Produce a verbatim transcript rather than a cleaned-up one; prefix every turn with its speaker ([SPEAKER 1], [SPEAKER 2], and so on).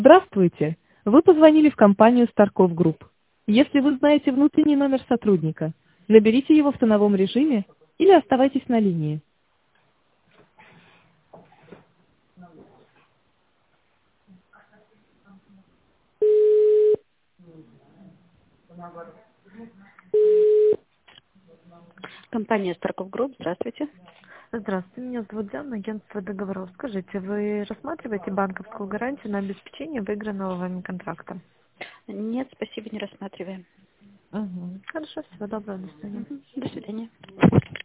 [SPEAKER 1] Здравствуйте! Вы позвонили в компанию Старков Групп. Если вы знаете внутренний номер сотрудника, наберите его в тоновом режиме или оставайтесь на линии. Компания Старков Групп, здравствуйте.
[SPEAKER 2] Здравствуйте, меня зовут Диана, агентство договоров. Скажите, вы рассматриваете банковскую гарантию на обеспечение выигранного вами контракта?
[SPEAKER 1] Нет, спасибо, не рассматриваем.
[SPEAKER 2] Угу. Хорошо, всего доброго, до свидания.
[SPEAKER 1] Мгм. До свидания.